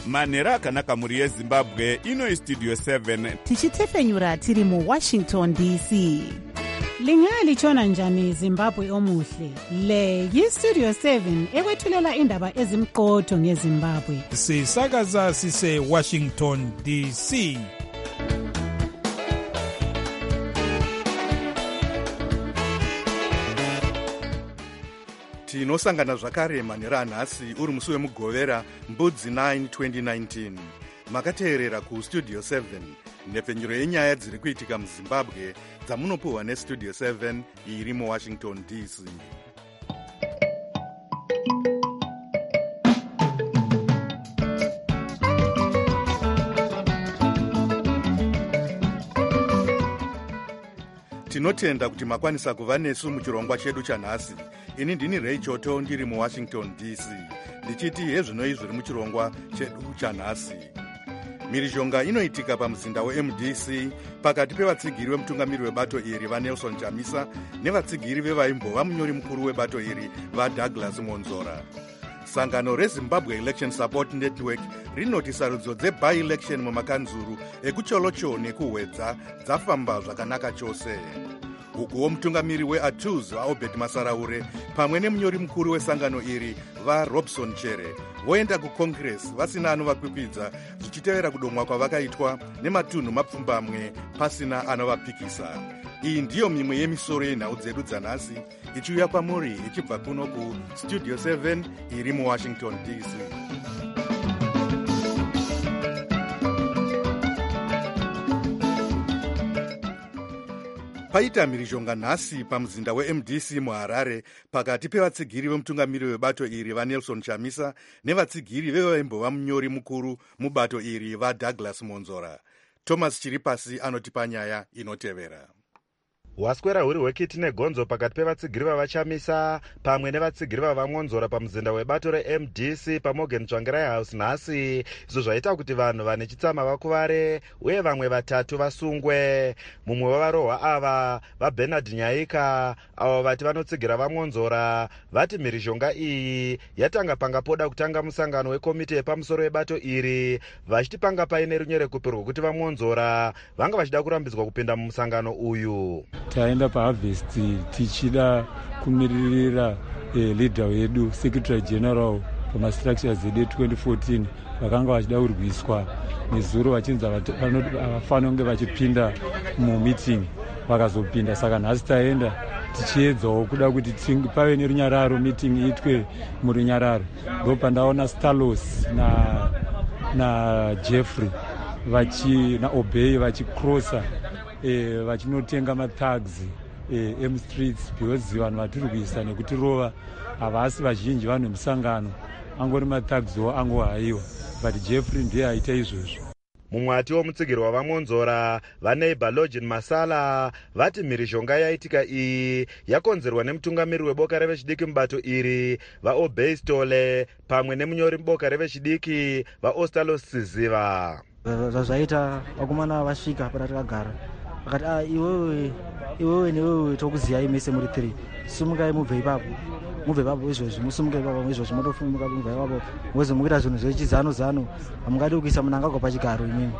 manhero akanaka mhuri yezimbabwe. Ino istudio 7 tichitefenyura tiri muwashington dc. Lingalitshona njani Zimbabwe omuhle? Le yistudio 7 ekwethulela indaba ezimqotho ngeZimbabwe. Sisakaza sise Washington DC. Tinosangana zvakare manhero anhasi uri musi wemugovera mbudzi 9 2019. Makateerera kustudio 7 nhepfenyuro yenyaya dziri kuitika muzimbabwe dzamunopuhwa nestudio 7 iri muwashington dc. Tinotenda kuti makwanisa kuva nesu muchirongwa chedu chanhasi. Ini ndini Ray Choto ndiri muwashington dc ndichiti hezvinoi zviri muchirongwa chedu chanhasi. Mhirizhonga inoitika pamuzinda weMDC pakati pevatsigiri vemutungamiri webato iri vaNelson Chamisa nevatsigiri vevaimbova munyori mukuru webato iri vaDouglas Monzora. Sangano reZimbabwe Election Support Network rinoti sarudzo dzebi-election mumakanzuru ekucholocho nekuhwedza dzafamba zvakanaka chose. Ukuwo mutungamiri weATUZ vaObed Masaraure pamwe nemunyori mukuru wesangano iri vaRobson Chere voenda kuCongress vasina anovakwikvidza zvichitevera kudomwa kwavakaitwa nematunhu mapfumbamwe pasina anovapikisa. Iyi ndiyo mimwe yemisoro yenhau dzedu dzanhasi ichiuya kwamuri ichibva kuno kustudio 7 iri muwashington dc. Paita mhirizhonga nhasi pamuzinda weMDC muHarare pakati pevatsigiri vemutungamiri webato iri vaNelson Chamisa nevatsigiri vevaimbova munyori mukuru mubato iri vaDouglas Monzora. Thomas Chiripasi anotipa nyaya inotevera. Waswera huri hwekiti negonzo pakati pevatsigiri vavachamisa pamwe nevatsigiri vavamonzora pamuzinda webato reMDC paMorgan Tsvangirai House nhasi, izvo zvaita kuti vanhu vane chitsama vakuvare uye vamwe vatatu vasungwe. Mumwe wavarohwa ava vaBernard Nyaika avo vati vanotsigira vamonzora vati mhirizhonga iyi yatanga panga poda kutanga musangano wekomiti yepamusoro webato iri vachiti panga paine runyerekupi rwokuti vamonzora vanga vachida kurambidzwa kupinda mumusangano uyu. Taenda paharvest tichida kumiririra leader wedu secretary general pamastructures edu 2014 vakanga vachida kurwiswa nezuro vachinzi havafana kunge vachipinda mumeeting vakazopinda. Saka nhasi taenda tichiedzawo kuda kuti pave nerunyararo meeting iitwe murunyararo. Ndo pandaona Stalos naJeffrey naObey vachikrosa vachinotenga mathags emstreets because vanhu vatiri kuisa nekutirova havasi vazhinji vanhu vemusangano, angori mathagswo angohayiwa, but Jeffrey ndiye aita izvozvo. Mumwe atiwo mutsigiri wavamonzora vaNeighbor Login Masala vati mhirizhonga yaitika iyi yakonzerwa nemutungamiri weboka revechidiki mubato iri vaObey Stole pamwe nemunyori muboka revechidiki vaOstalos Siziva. Zvazvaita vakomana vasvika pana takagara vakati iwewe newewe tokuziyai mese muri 3 sumukai mubve ipapo izvozvi musumuke ipapo izvozvi motofumuka mubve ipapo ngozi mukuita zvinhu zvechizano hamungadi kuisa munangagwa pachigaro imini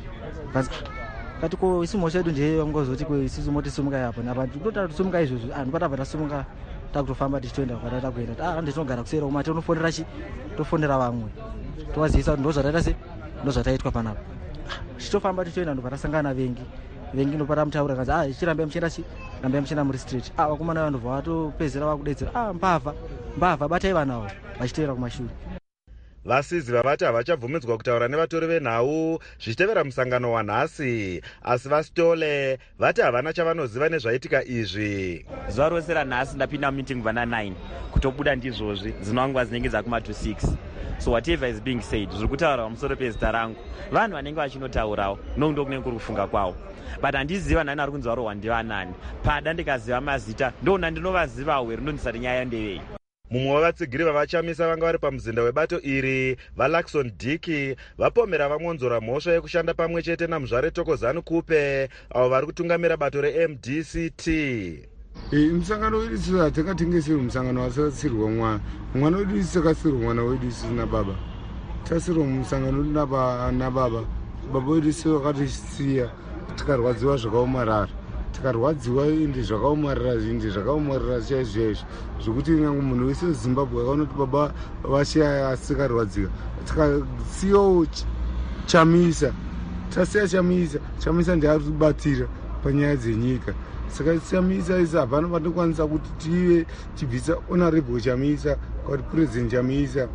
kati ko isi mhosva yedu ndeye vamungozoti isusu motisumukai apo napa totata tusumuka izvozvi patabva tasumuka takutofamba tichitoenda kwatata kuenda nditinogara kusera kuma tofondera vamwe tovazivisa kuti ndozvataita se ndozvataitwa panapa tichitofamba tichitoenda ndopatasangana vengi ndopata mutaura kanzi ichirambe muchienda muri street vakomana vanhu vatopedzera vakudedzera mbavha batai vanavo vachiteera kumashure. Vasiziva vati havachabvumidzwa kutaura nevatori venhau zvichitevera musangano wanhasi, asi vaStole vati havana chavanoziva nezvaitika izvi. Zuva rose ranhasi ndapinda mumeeting vana 9 kutobuda ndizvozvi zinonguva dzinenge dzakuma to 6. So whatever is being said zviri kutaura pamusoro pezita rangu vanhu vanenge vachinotaurawo nokundo kunenge kuri kufunga kwavo, but handiziva nani ari kunzi varohwa ndivanani. Pada ndikaziva mazita ndona ndinovazivawo here ndondisati nyaya ndevei. Mumwe wavatsigiri vavachamisa vanga vari pamuzinda webato iri vaLaxon Diki vapomera vamonzora mhosva yekushanda pamwe chete namuzvare Thokozani Kupe avo vari kutungamira bato reMDCT. Musangano wedu sisi hatakatengeserwa musangano wasakatsirwa mwana wedu sisi takasirwa mwana wedu sisi na baba tasiro musangano nababa vedu sevakatisiya tikarwadziwa zvakaomarara tikarwadziwa indi zvakaomarara chaizvo zvokuti nyange munhu wese wezimbabwe akaona kuti baba vashaya asi tikarwadzika tikasiyawo chamisa tasiya chamisa ndiari kubatira panyaya dzenyika saka chamisa isi hapana patinokwanisa kuti tive tibvisa honorable chamisa kuti president chamisa.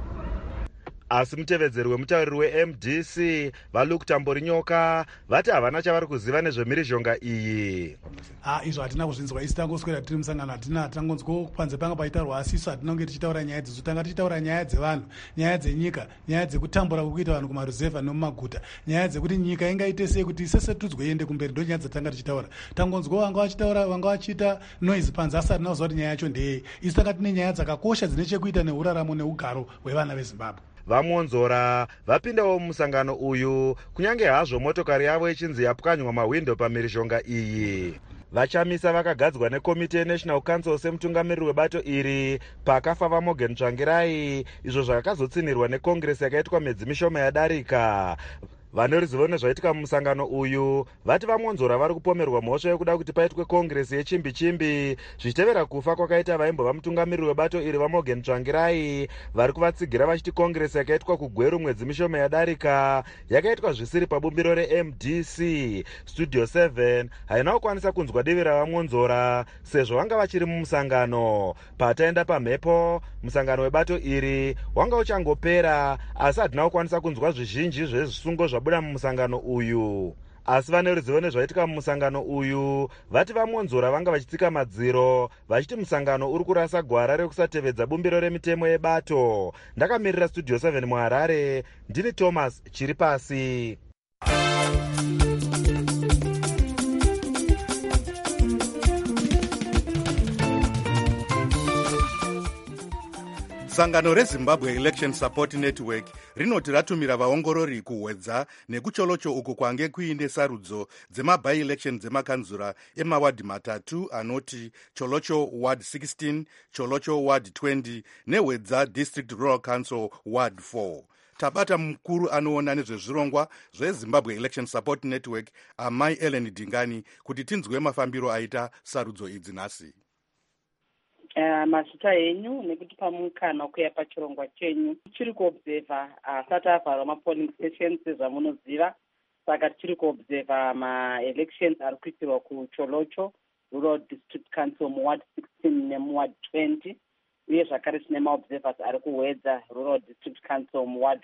asi mutevedzeri wemutauriri wemdc valuke tamborinyoka vati havana chavari kuziva nezvemhirizhonga iyi. Izvo hatina kuzvinzwa isi tangoswera tiri musangano hatina tangonzwa panze panga paitaurwa asi isu hatinonge tichitaura nyaya idzodzo tanga tichitaura nyaya dzevanhu nyaya dzenyika nyaya dzekutambura kwekuita vanhu kumaruzevha nemumaguta nyaya dzekuti nyika ingaite sei kuti isese tudzwe iende kumberi ndo nyaya dzatanga tichitaura tangonzwa vanga vachiita noise panze asi hatina kuziva kuti nyaya yacho ndeyei isu tanga tine nyaya dzakakosha dzine chekuita neuraramo neugaro hwevana vezimbabwe. Vamwonzora vapindawo mumusangano uyu kunyange hazvo motokari yavo ichinzi yapwanywa mahwindo pamhirizhonga iyi. Vachamisa vakagadzwa nekomiti yeNational Council semutungamiriri webato iri pakafa vaMorgan Tsvangirai, izvo zvakazotsinirwa nekongresi yakaitwa mwedzi mishoma yadarika. Vane ruzivo nezvaitika mumusangano uyu vati vamwonzora vari kupomerwa mhosva yekuda kuti paitwe kongresi yechimbi-chimbi zvichitevera kufa kwakaita vaimbova mutungamiriri webato iri vaMorgan Tsvangirai vari kuvatsigira vachiti kongresi yakaitwa kuGweru mwedzi mishoma yadarika yakaitwa zvisiri pabumbiro reMDC. Studio 7 haina kukwanisa kunzwa divi ravamwonzora sezvo vanga vachiri mumusangano. Pataenda pamhepo musangano webato iri wanga uchangopera asi hatina kukwanisa kunzwa zvizhinji zvezvisungo zvabuda mumusangano uyu. Asi vane ruzivo nezvaitika mumusangano uyu vati vamwonzora vanga vachitsika madziro vachiti musangano uri kurasa gwara rekusatevedza bumbiro remitemo yebato. Ndakamirira Studio 7 muHarare, ndini Thomas Chiripasi. Sangano reZimbabwe Election Support Network rinoti ratumira vaongorori kuhwedza nekucholocho uku kwange kuine sarudzo dzema-by-election dzemakanzura emawadhi matatu anoti Cholocho Ward 16, Cholocho Ward 20 nehwedza District Rural Council Ward 4. Tabata mukuru anoona nezvezvirongwa zveZimbabwe Election Support Network Amai Ellen Dingani kuti tinzwe mafambiro aita sarudzo idzi nhasi. Mazita enyu nekuti pamukana kuya pachirongwa chenyu chiri kuobserva asati avharwa mapolling stations zvamunoziva saka tichiri kuobserva ma-elections ari kuitirwa kuCholocho Rural District Council muward 16 nemuward 20 uye zvakare tine maobservers ari kuhwedza Rural District Council muward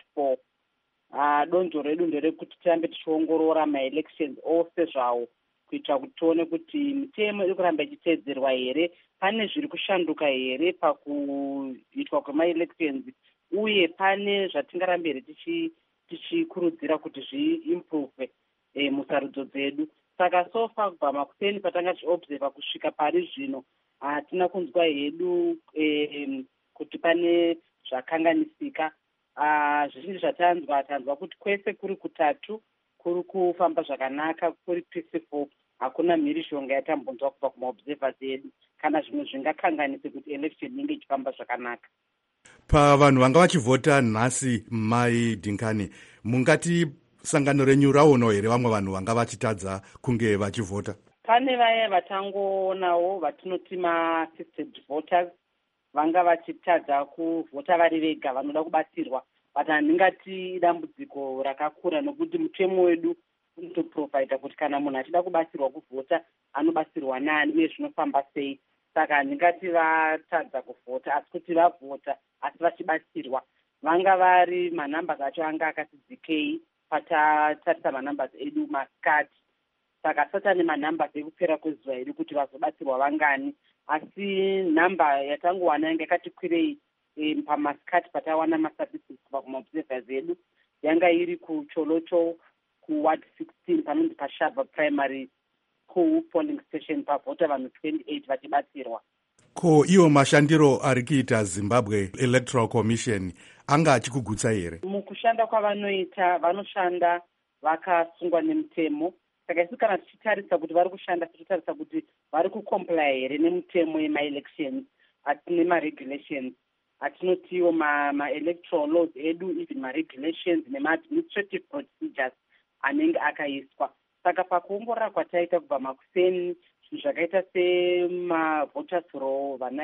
4. Donzvo redu nderekuti tirambe tichiongorora ma-elections ose zvawo kuitira kuti tione kuti mitemo iri kuramba ichiteedzerwa here, pane zviri kushanduka here pakuitwa kwema-elections uye pane zvatingarambe here tichikurudzira kuti zviimprove musarudzo dzedu. Saka sofa kubva makuseni patanga tichiobserva kusvika pari zvino hatina kunzwa hedu kuti pane zvakanganisika. Zvizhinji zvatanzwa kuti kwese kuri kutatu kuri kufamba zvakanaka, kuri peaceful, hakuna mhirizhonga yatambonzwa kubva kumaobservers edu kana zvimwe zvingakanganise kuti election inenge ichifamba zvakanaka. Pavanhu vanga vachivhota nhasi Mai Dingani, mungati sangano renyu raonawo here vamwe vanhu vanga vachitadza kunge vachivhota? Pane vaya vatangoonawo vatinoti ma-assisted voters vanga vachitadza kuvhota vari vega vanoda kubatsirwa, but handingati dambudziko rakakura nokuti mutemo wedu unotoprovhaidha kuti kana munhu achida kubatsirwa kuvhota anobatsirwa nani uye zvinofamba sei. Saka handingati vatadza kuvhota asi kuti vavhota asi vachibatsirwa. Vanga vari manambers acho anga akati dzikei patatarisa manambers edu masikati, saka satane manambers ekupera kwezuva edu kuti vazobatsirwa vangani, asi nhamba yatangowana yanga yakati kwirei pamasikati patawana maservices kubva kumaobservers edu yanga iri kuCholocho kuward 16 panonzi paShava Primary polling station pavhota vanhu 28 vachibatsirwa. Ko iwo mashandiro ari kuita Zimbabwe Electoral Commission anga achikugutsa here? Mukushanda kwavanoita vanoshanda vakasungwa nemutemo, saka isu kana tichitarisa kuti vari kushanda tichitarisa kuti vari kucomply here nemutemo yema-elections nemaregulations. atinotiwo ma-electoral laws edu, even ma-regulations nema-administrative procedures anenge akaiswa. Saka pakuongorora kwataita kubva makuseni, zvinhu zvakaita semavoters roll, vana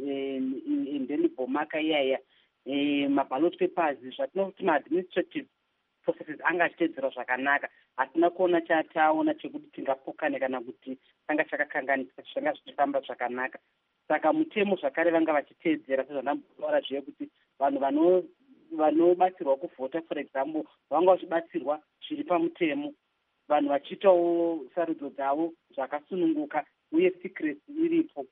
indelible marker iyaya, maballot papers, zvatinokuti ma-administrative processes anga achiteedzerwa zvakanaka. Hatina kuona chataona chekuti tingapokane kana kuti tanga chakakanganisika zvanga zvichifamba zvakanaka. Saka mutemo zvakare vanga vachiteedzera sezvandambotaura zviye kuti vanhu vanobatsirwa kuvhota, for example, vanga vachibatsirwa zviri pamutemo, vanhu vachiitawo sarudzo dzavo zvakasununguka uye secrecy iripo.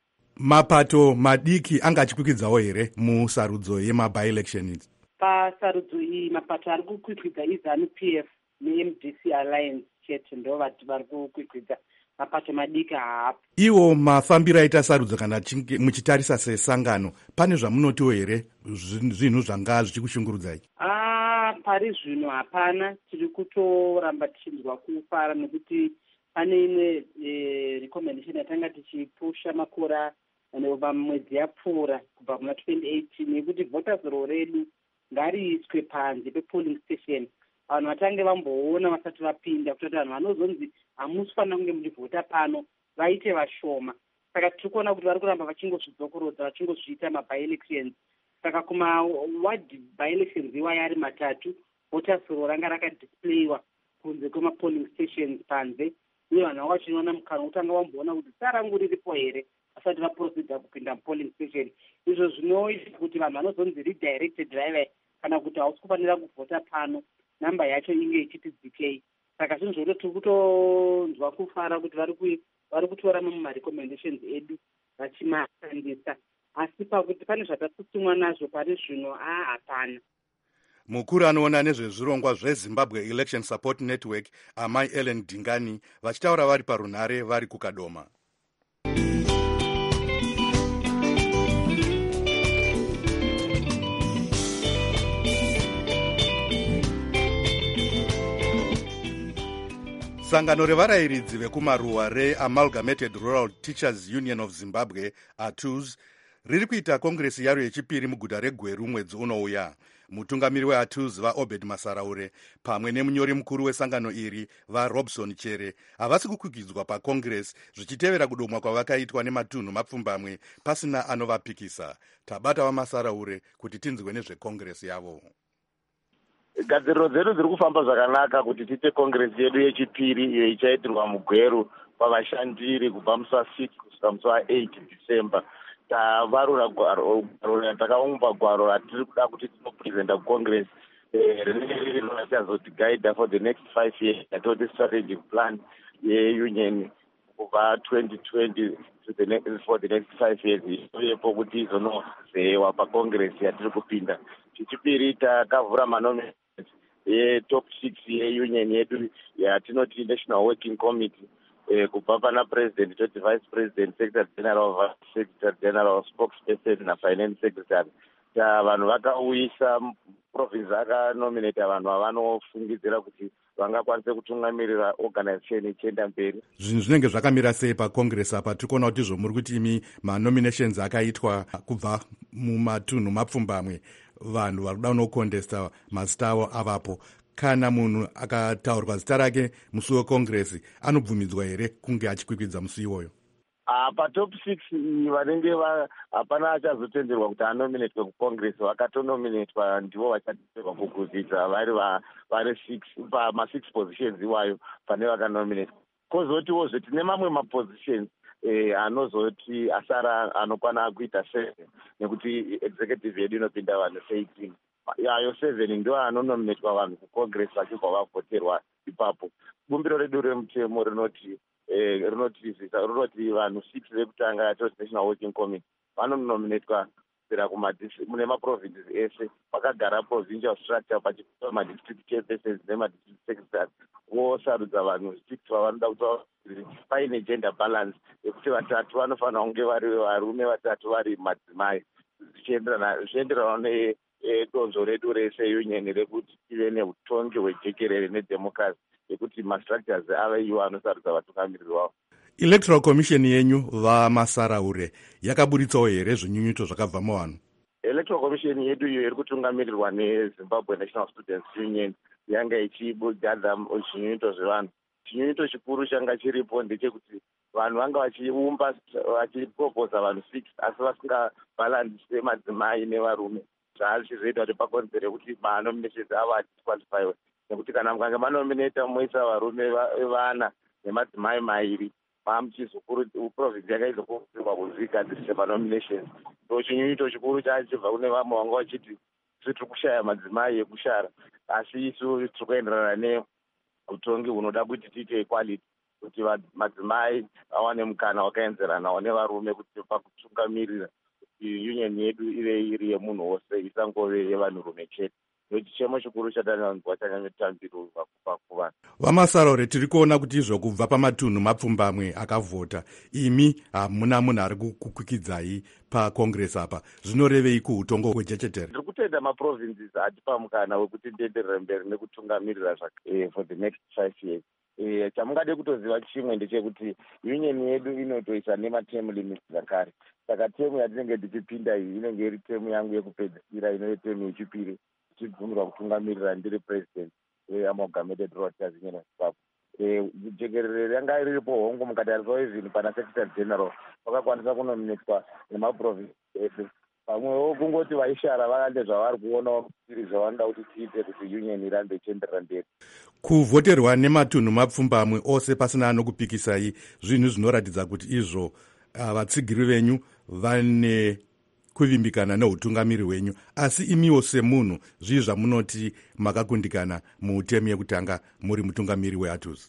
Mapato madiki anga achikwikwidzwawo here musarudzo yema-by-election idzi? Pasarudzo iyi mapato ari kukwikwidza iZANU-PF neMDC Alliance chete ndo vari kukwikwidza, mapato madiki haapo. Iwo mafambiro aita sarudzo kana muchitarisa sesangano, pane zvamunotiwo here zvinhu zvanga zvichikushungurudzai? Pari zvino hapana, tiri kutoramba tichinzwa kufara nekuti pane imwe recommendation yatanga tichipusha makore mwedzi yapfuura kubva kuna 2018 yekuti voters roll redu ngariiswe panze pepolling station, vanhu vatange vamboona vasati vapinda, kutoti vanhu vanozonzi hamusifanira kunge muchivhota pano vaite vashoma. Saka tiri kuona kuti vari kuramba vachingozvidzokorodza, vachingozviita ma-by-elections. Saka kuma-ward by-elections iwaya ari matatu, voters roll ranga rakadisplayiwa kunze kwema-polling stations panze, uye vanhu vanga vachinoona mukana wekutanga vamboona kuti sarangu riripo here vasati vaprocedha kupinda mu-polling station. Izvo zvinoita kuti vanhu vanozonzi redirected driver kana kuti hausi kufanira kuvhota pano, namba yacho inge ichiti dzikei. Saka zvinhu zvokuti tiri kutonzwa kufara kuti vari kutora muma-recommendations edu vachimashandisa, asi pakuti pane zvatatsutsumwa nazvo pari zvino hapana. Mukuru anoona nezvezvirongwa zveZimbabwe Election Support Network, Amai Ellen Dingani, vachitaura vari parunhare vari kuKadoma. Sangano revarayiridzi vekumaruwa reAmalgamated Rural Teachers Union of Zimbabwe, ATUZ, riri kuita kongresi yaro yechipiri muguta reGweru mwedzi unouya. Mutungamiri weATUZ vaObed Masaraure pamwe nemunyori mukuru wesangano iri vaRobson Chere havasi kukwikwidzwa pakongresi zvichitevera kudomwa kwavakaitwa nematunhu mapfumbamwe pasina anovapikisa. Tabata vaMasaraure kuti tinzwe nezvekongresi yavo. Gadziriro dzedu dziri kufamba zvakanaka kuti tiite kongresi yedu yechipiri iyo ichaitirwa muGweru pavashandiri kubva musi wa6 kusvika musi wa8 December. Tavarura gwaro, takaumba gwaro ratiri kuda kuti tinopresenta kucongress rinenge rinochazotiguida for the next 5 years, atoti strategic plan yeunion kubva 2020 for the next 5 years, iyepo kuti izonozewa pacongress yatiri kupinda. Chechipiri takavhura manominations top 6 yeunion yedu yatinoti National Working Committee, kubva pana president toti vice president, secretary general, vice secretary general, spokesperson na finance secretary. Vanhu vakauyisa province akanominata vanhu vavanofungidzira kuti vangakwanisa kutungamirira organization ichienda mberi. Zvinhu zvinenge zvakamira sei pacongress apa? Tikuona kuti izvo muri kuti imi manominations akaitwa kubva mumatunhu mapfumbamwe, vanhu vari kuda kunocontesta mazita avo avapo. Kana munhu akataurwa zita rake musi wekongresi anobvumidzwa here kunge achikwikwidza musi iwoyo? Patop 6 vanenge hapana achazotenderwa kuti anominatwe kucongress, vakatonominatwa ndivo vachatenderwa kukwikwidza vari 6 pama6 positions iwayo pane vakanominatwa. Kozotiwo tine mamwe mapositions anozoti asara anokwana kuita 7 nekuti executive yedu inopinda vanhu 18. Yayo 7 ndio anonominatwa vanhu kucongress vachibva vavhoterwa ipapo. Bumbiro redu remutemo rinoti vanhu 6 vekutanga yatoti National Working Committee vanonominatwa kubvira mune maprovinces ese. Vakagara provincial structure pachipa madistrict chairpersons nemadistrict secretaries vosarudza vanhu 6 vavanoda kuti paine gender balance yekuti 3 vanofanira kunge vari varume, 3 vari madzimai, zvichienderana nedonzvo redu rese union rekuti tive neutongi hwejekerere nedemocracy yekuti mastructures ave iwo anosarudza vatungamiriri wavo. Electoral Commission yenyu vaMasaraure yakaburitsawo here zvinyunyuto zvakabva muvanhu? electoral commission yedu iyo iri kutungamirirwa nezimbabwe national students union yanga ichigadha zvinyunyito zvevanhu. Chinyunyito chikuru changa chiripo ndechekuti vanhu vanga vachiumba vachiproposa vanhu 6 asi vasingabhalansise madzimai nevarume, zvaazvizoita kuti pakonzere kuti manominations avo adisqualifyiwe, nekuti kana mukange manominata moisa varume vana nemadzimai mairi muchizoprovinsi yakaizokurudzirwa kuzvigadzirisa panominations. So chinyunyito chikuru chachibva kune vamwe vanga vachiti tiri kushaya madzimai ekushara, asi isu tiri kuenderana neutongi hunoda kuti tiite equality, kuti madzimai awane mukana wakaenzeranawo nevarume kuti pakutungamirira kuti union yedu ive iri yemunhu wose isangove yevanhurume chete. Chichemo chikuru chatanzwa chanyanyotambirwa kuvanhu. Vamasarore, tiri kuona kuti izvo kubva pamatunhu mapfumbamwe akavhota, imi hamuna munhu ari kukwikidzai pacongress apa, zvinorevei kuutongo hwechechetere? Tiri kutenda maprovinces atipa mukana wekuti ndienderere mberi nekutungamirira for the next 5 years. Chamungade kutoziva chimwe ndechekuti union yedu inotoisa nematerm limits zakare. Saka temu yatinenge tichipinda iyi inenge iri temu yangu yekupedzisira, inove temu yechipiri tichibvumirwa kutungamirira ndiri president weamalgamated rotters union of Zimbabwe. Jekerere yanga iripo hongu mukatariswa even pana secretary general vakakwanisa kunominitwa nemaprovince edu. Pamwewo kungoti vaishara vakande zvavari kuonawo zviri zvavanga kuti tiite kuti union irambe ichienderera mberi. Kuvhoterwa nematunhu mapfumbamwe ose pasina anokupikisai, zvinhu zvinoratidza kuti izvo vatsigiri venyu vane kuvimbikana neutungamiri hwenyu, asi imiwo semunhu zvii zvamunoti makakundikana mutemu yekutanga muri mutungamiri weATUS?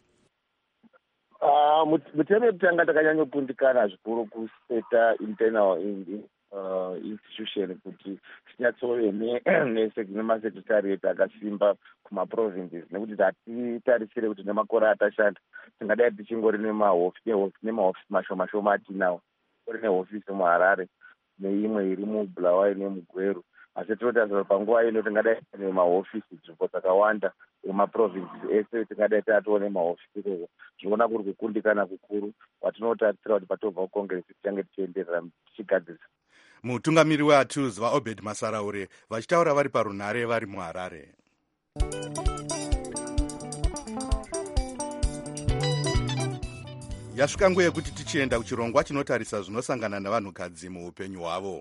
Mutemu yekutanga takanyanyokundikana zvikuru kuseta internal institution kuti tinyatsove nemasekretariat akasimba kumaprovinces, nekuti hatitarisire kuti nemakore atashanda tingadai tichingori nemahofisi mashoma atinawo, uri nehofisi muHarare neimwe iri muBulawayo nemugweru, asi tinotarisira panguva ino tingadai nemahofisi nzvimbo dzakawanda emaprovinces ese tingadai tatoo nemahofisi ikoko. Zvinoona kuri kukundikana kukuru watinotarisira kuti patobva kucongress tichange tichienderera tichigadzirisa. Mutungamiri weATUS vaObed Masaraure vachitaura vari parunhare vari muHarare. Yasvika nguva yekuti tichienda kuchirongwa chinotarisa zvinosangana navanhukadzi muupenyu hwavo.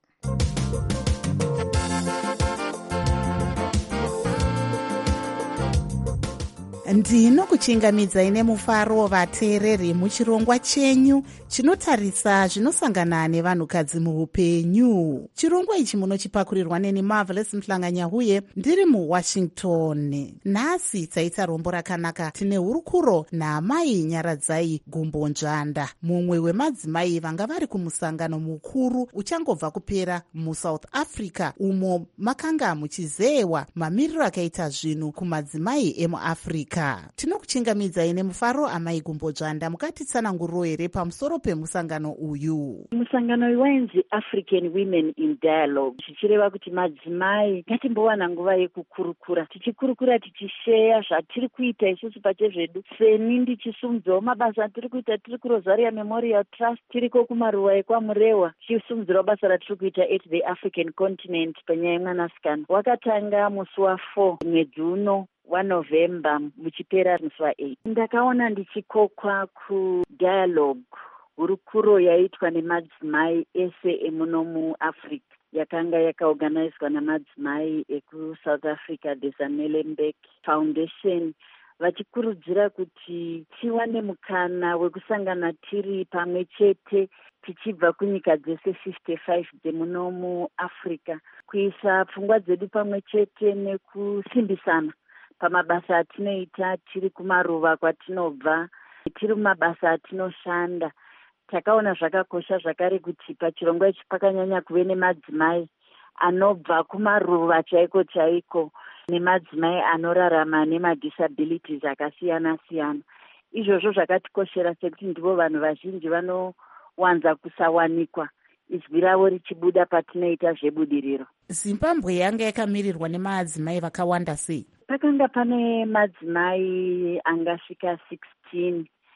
Ndinokuchingamidzai nemufaro vateereri muchirongwa chenyu chinotarisa zvinosangana nevanhukadzi muupenyu. Chirongwa ichi munochipakurirwa neni Marvelous Mhlanganyahuye ndiri muWashington. Nhasi taita rombo rakanaka, tine hurukuro naamai Nyaradzai Gumbo Njanda, mumwe wemadzimai vanga vari kumusangano mukuru uchangobva kupera muSouth Africa, umo makanga muchizeewa mamiriro akaita zvinhu kumadzimai emuAfrica. Tinokuchingamidzai nemufaro amai Gumbo Njanda, mukatitsananguriro here pamusoro pemusangano uyu? Musangano uyu wainzi African Women in Dialogue, zvichireva kuti madzimai ngatimbowana nguva yekukurukura, tichikurukura tichisheya zvatiri kuita isusu pachezvedu. Seni ndichisumudzawo mabasa atiri kuita, tiri kuRosaria Memorial Trust, tiriko kumaruwa ekwaMurewa, tichisumudzirawo basa ratiri kuita at the African continent panyaya yemwanasikana. Wakatanga musi wa4 mwedzi uno waNovemba muchipera musi wa8. Ndakaona ndichikokwa kudialogue hurukuro yaitwa nemadzimai ese emuno muAfrica, yakanga yakaorganizwa namadzimai ekuSouth Africa, the Zanellenbeck Foundation, vachikurudzira kuti tiwane mukana wekusangana tiri pamwe chete tichibva kunyika dzese 55 dzemuno muAfrica, kuisa pfungwa dzedu pamwe chete nekusimbisana pamabasa atinoita tiri kumaruva kwatinobva, tiri mumabasa atinoshanda. Takaona zvakakosha zvakare kuti pachirongwa ichi pakanyanya kuve nemadzimai anobva kumaruva chaiko chaiko, nemadzimai anorarama nemadisabilities akasiyana siyana. Izvozvo zvakatikoshera sekuti ndivo vanhu vazhinji vanowanza kusawanikwa izwi ravo richibuda patinoita zvebudiriro. Zimbabwe yanga yakamirirwa nemadzimai vakawanda sei? Pakanga pane madzimai angasvika 16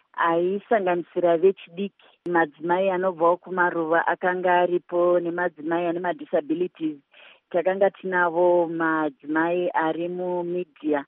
aisanganisira vechidiki, madzimai anobvawo kumaruva akanga aripo nemadzimai ane madisabilities. Takanga tinavo madzimai ari mumedia.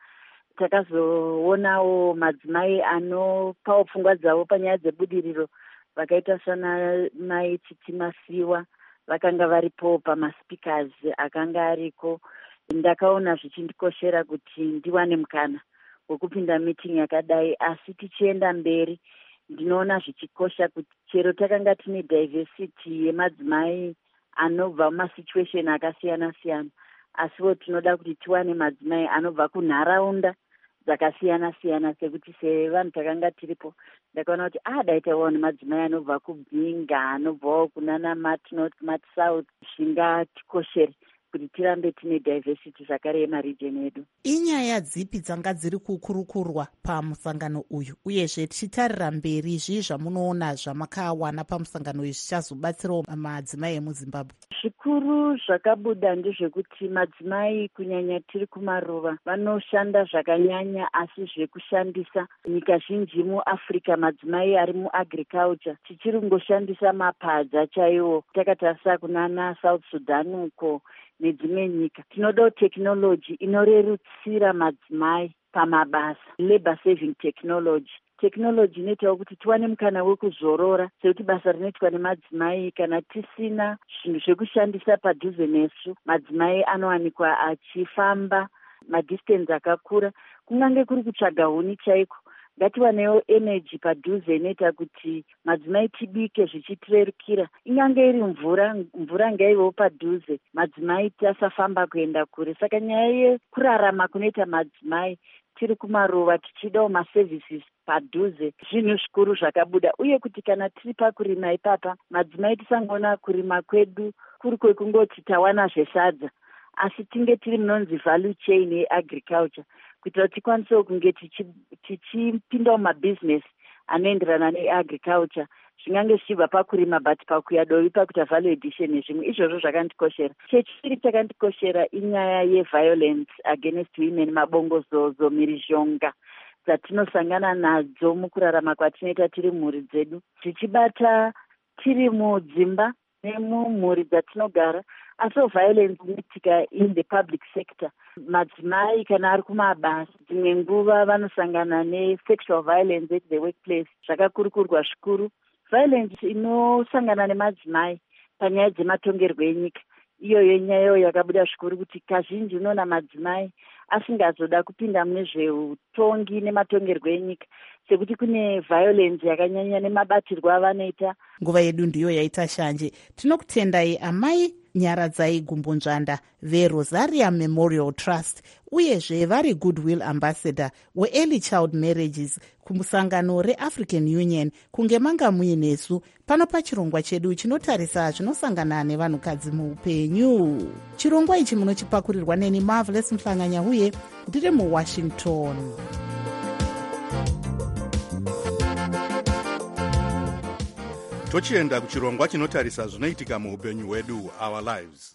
Takazoonawo madzimai anopawo pfungwa dzavo panyaya dzebudiriro vakaita sana mai Chitimasiwa vakanga varipo pamaspeakers akanga ariko. Ndakaona zvichindikoshera kuti ndiwane mukana wekupinda meeting yakadai, asi tichienda mberi ndinoona zvichikosha kuti chero takanga tine diversity yemadzimai anobva mumasituation akasiyana siyana, asiwo tinoda kuti tiwane madzimai anobva kunharaunda dzakasiyana siyana. Sekuti sevanhu takanga tiripo ndakaona kuti daitawo nemadzimai anobva kubvinga, anobvawo kunana Martinot, Mart South, zvingatikoshere kuti tirambe tine diversity zvakare yemaregion edu. Inyaya dzipi dzanga dziri kukurukurwa pamusangano uyu, uyezve tichitarira mberi zvii zvamunoona zvamakawana pamusangano uyu zvichazobatsirawo madzimai emuZimbabwe? Zvikuru zvakabuda ndezvekuti madzimai kunyanya tiri kumaruva vanoshanda zvakanyanya, asi zvekushandisa nyika zhinji muAfrica madzimai ari muagriculture tichiri kungoshandisa mapadza chaiwo. Takatarisa kunana South Sudan uko nedzimwe nyika, tinoda technology inorerutsira madzimai pamabasa, labor saving technology. Technology inoitawo kuti tiwane mukana wekuzorora, sekuti basa rinoitwa nemadzimai kana tisina zvinhu zvekushandisa padhuze nesu, madzimai anowanikwa achifamba madistance akakura, kungange kuri kutsvaga huni chaiko. Ngatiwanewo energy padhuze inoita kuti madzimai tibike zvichitirerukira. Ingange iri mvura ngaivewo padhuze, madzimai tasafamba kuenda kure. Saka nyaya yekurarama kunoita madzimai tiri kumaruva tichidawo maservices padhuze zvinhu zvikuru zvakabuda, uye kuti kana tiri pakurima ipapa madzimai tisangoona kurima kwedu kuri kwekungoti tawana zvesadza, asi tinge tiri munonzi value chain yeagriculture, kuitira kuti tikwanisewo kunge tichipindawo mabhizinesi anoenderana neagriculture, zvingange zvichibva pakurima but pakuya dovi, pakuita value addition nezvimwe. Izvozvo zvakandikoshera. Chechiri chakandikoshera inyaya yeviolence against women, mabongozozo, mhirizhonga dzatinosangana nadzo mukurarama kwatinoita tiri mhuri dzedu, zvichibata tiri mudzimba nemumhuri dzatinogara, asiwo violence inoitika in the public sector. Madzimai kana ari kumabasa dzimwe nguva vanosangana nesexual violence at the workplace, zvakakurukurwa zvikuru. Violence inosangana nemadzimai panyaya dzematongerwo enyika, iyoyo nyaya yakabuda zvikuru kuti kazhinji unoona madzimai asingazoda kupinda mune zveutongi nematongerwo enyika, sekuti kune violence yakanyanya nemabatirwo avanoita. Nguva yedu ndiyo yaita shanje. Tinokutendai amai Nyaradzai Gumbunzvanda veRosaria Memorial Trust, uyezve vari Goodwill Ambassador weEarly Child Marriages kumusangano reAfrican Union, kunge manga muinesu pano pachirongwa chedu chinotarisa zvinosangana nevanhukadzi muupenyu. Chirongwa ichi munochipakurirwa neni Marvelous Mhlanganyahuye, ndiri muWashington. Tochienda kuchirongwa chinotarisa zvinoitika muupenyu hwedu, our lives.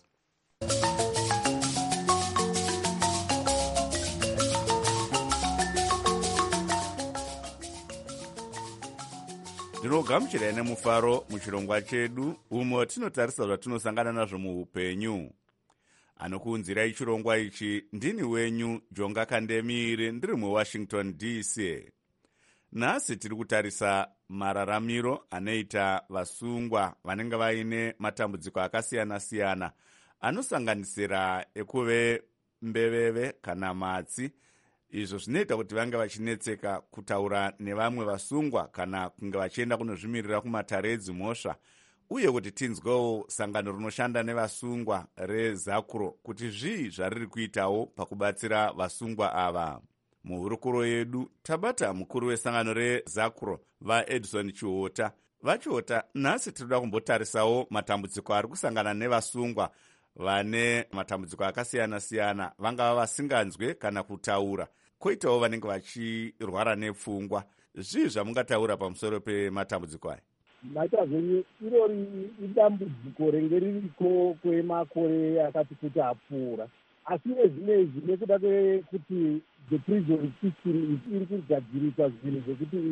Ndinogamuchirai nemufaro muchirongwa chedu umo tinotarisa zvatinosangana nazvo muupenyu. Anokuunzirai chirongwa ichi ndini wenyu Jonga Kandemire, ndiri muWashington DC. Nhasi tiri kutarisa mararamiro anoita vasungwa vanenge vaine matambudziko akasiyana-siyana, anosanganisira ekuve mbeveve kana matsi. Izvo zvinoita kuti vange vachinetseka kutaura nevamwe vasungwa kana kunge vachienda kunozvimirira kumatare edzimhosva, uye kuti tinzwewo sangano rinoshanda nevasungwa reZACRO kuti zvii zvariri kuitawo pakubatsira vasungwa ava. Muhurukuro yedu tabata mukuru wesangano reZACRO vaEdison Chihota. Vachihota, nhasi tinoda kumbotarisawo matambudziko ari kusangana nevasungwa vane matambudziko akasiyana-siyana, vangava vasinganzwe kana kutaura, koitawo vanenge vachirwara nepfungwa. Zvii zvamungataura pamusoro pematambudziko aya? Maitazvenyu irori idambudziko renge ririko kwemakore akati kuti apfuura, asi nezvinezvi nekuda kwekuti the prison system iri kugadzirisa zvinhu zvekuti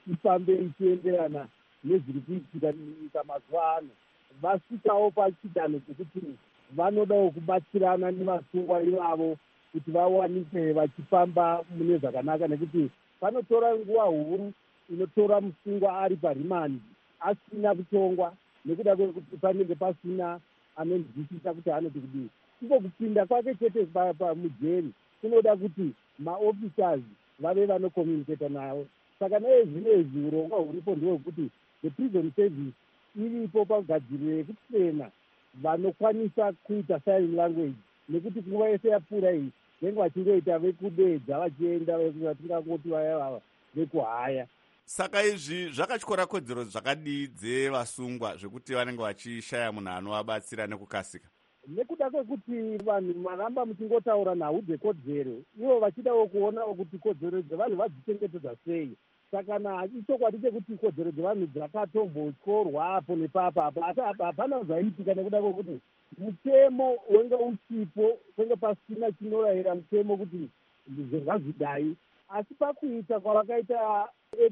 ifambe ichienderana nezviri kuitika munyika mazuva ano. Vasvikawo pachidanho chekuti vanodawo kubatsirana nevasungwa ivavo kuti vawanike vachifamba mune zvakanaka, nekuti panotora nguva huru inotora musungwa ari parimandi asina kutongwa nekuda kwekuti panenge pasina anonzwisisa kuti anoti kudii. Iko kupinda kwake chete mujeri kunoda kuti maofficers vave vanokomunicata nayo. Saka naye zvinezvi urongwa huripo ndehwekuti the prison service iripo pagadziriro yekutrena vanokwanisa kuita sign language, nekuti nguva yese yapfuura iyi venga vachingoita vekudedza vachienda vatingangoti vaya vekuhaya. Saka izvi zvakatyora kodzero zvakadii dzevasungwa zvekuti vanenge vachishaya munhu anovabatsira nekukasika? Nekuda kwekuti vanhu maramba muchingotaura nhau dzekodzero, ivo vachidawo kuonawo kuti kodzero dzevanhu vadzichengetedza sei. Saka ichokwadi chekuti kodzero dzevanhu dzakatombotorwa apo nepapa apo, asi hapana zvaiitika nekuda kwekuti mutemo wenge usipo, kwenge pasina chinorayira mutemo kuti zvingazvidai. Asi pakuita kwavakaita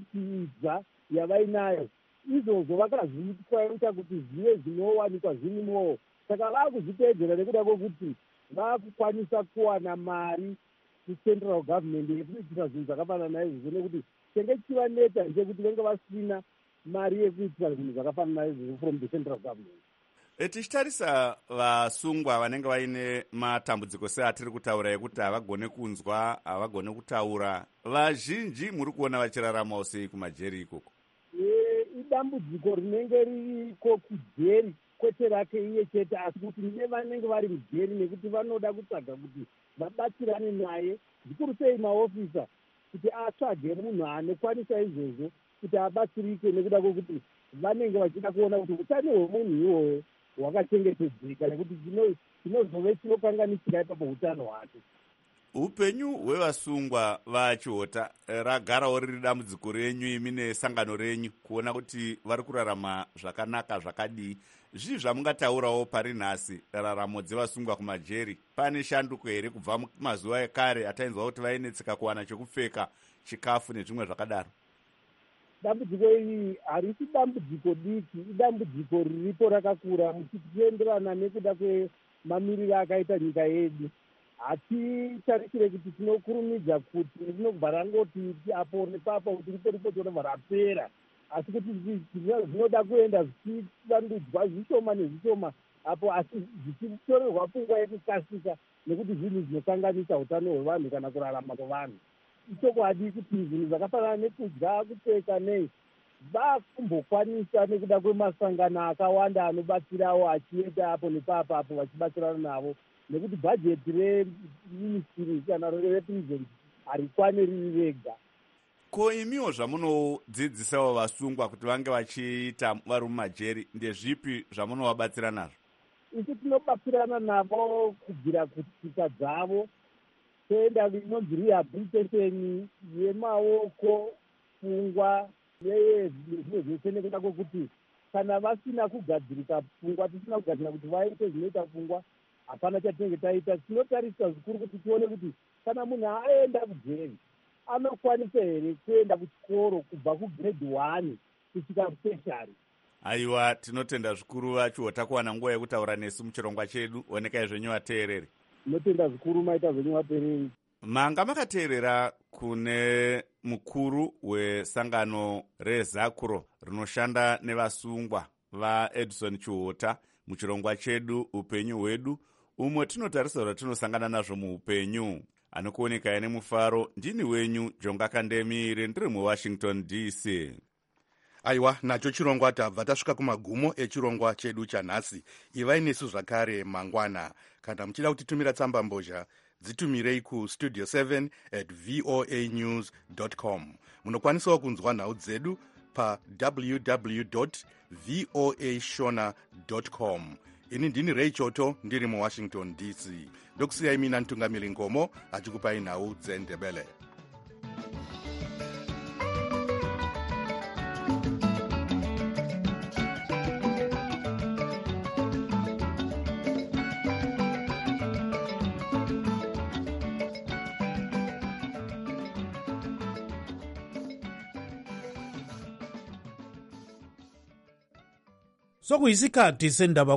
epidza yavainayo, izvozvo vakazviita kuti zvive zvinowanikwa zvirimwowo. Saka vakuzviteedzera nekuda kwekuti vakukwanisa kuwana mari kucentral government yekuitira zvinhu zvakafanana naizvozvo, nekuti chenge chivaneta ndechekuti venge vasina mari yekuitira zvinhu zvakafanana naizvozvo from the central government. Tichitarisa vasungwa vanenge vaine matambudziko seatiri kutaura ekuti havagone kunzwa, havagone kutaura, vazhinji muri kuona vachiraramawo sei kumajeri ikoko? Idambudziko rinenge ririko kujeri, kwete rake iye chete, asi kuti nevanenge vari mujeri, nekuti vanoda kutsvaga kuti vabatsirane naye, zvikuru sei maofisa, kuti atsvage munhu anokwanisa izvozvo kuti abatsirike, nekuda kwekuti vanenge vachida kuona kuti utano hwemunhu iwoyo hwakachengetedzeka, nekuti chinozove chinokanganisika ipapo utano hwake. Upenyu hwevasungwa vachiota ragarawo riri dambudziko renyu imi nesangano renyu kuona kuti vari kurarama zvakanaka zvakadii. Zvii zvamungataurawo pari nhasi raramo dzevasungwa kumajeri? Pane shanduko here kubva mazuva ekare atainzwa kuti vainetseka kuwana chekupfeka, chikafu nezvimwe zvakadaro? Dambudziko iri harisi dambudziko diki, idambudziko riripo rakakura, muchienderana nekuda kwemamiriro akaita nyika yedu. Hatitarisire kuti tinokurumidza kuti rinobva rangoti apo nepapo kuti ripo tonobva rapera, asi kuti zvinoda kuenda zvichivandudzwa zvishoma nezvishoma apo, asi zvichitorerwa pfungwa yekukasika, nekuti zvinhu zvinokanganisa utano hwevanhu kana kurarama kwevanhu. Ichokwadi kuti zvinhu zvakafanana nekudya, kupfeka nei vakumbokwanisa nekuda kwemasangano akawanda anobatsirawo achienda apo nepapo apo vachibatsirana navo, nekuti bhajeti reministry kana reprison harikwani riri rega. Ko imiwo zvamunodzidzisawo vasungwa kuti vange vachiita vari mumajeri ndezvipi zvamunovabatsira nazvo? Isu tinobatsirana navo kubvira kutsika dzavo, toenda inonzi rehabilitation yemaoko, pfungwa nezvimwe zvese, nekuda kwekuti kana vasina kugadzirika pfungwa, tisina kugadzirika kuti vaite zvinoita pfungwa, hapana chatinenge taita. Tinotarisa zvikuru kuti tione kuti kana munhu aenda kujeri anokwanisa here kuenda kuchikoro kubva kugrade 1 kusvika kutertiary. Aiwa, tinotenda zvikuru vachiota kuwana nguva yekutaura nesu muchirongwa chedu. Onekai zvenyu vateereri. Tinotenda zvikuru maita zvenyu vateereri. Manga makateerera kune mukuru wesangano rezakuro rinoshanda nevasungwa vaEdison Chiota muchirongwa chedu upenyu hwedu, umwe tinotarisa kuti tinosangana nazvo muupenyu. Anokuoneka nemufaro, ndini wenyu Jonga Kandemire, ndiri muWashington DC. Aiwa, nacho chirongwa tabva tasvika kumagumo echirongwa chedu chanhasi. Ivai nesu zvakare mangwana. Kana muchida kutitumira tsamba mbozha, dzitumirei kustudio 7@voanews.com. Munokwanisawo kunzwa nhau dzedu www.voashona.com. Ini ndini Ray Choto, ndiri muWashington DC. Ndokusiyai mina Ntungamiri Ngomo achikupai nhau dzeNdebele. sokuyisikhathi sendaba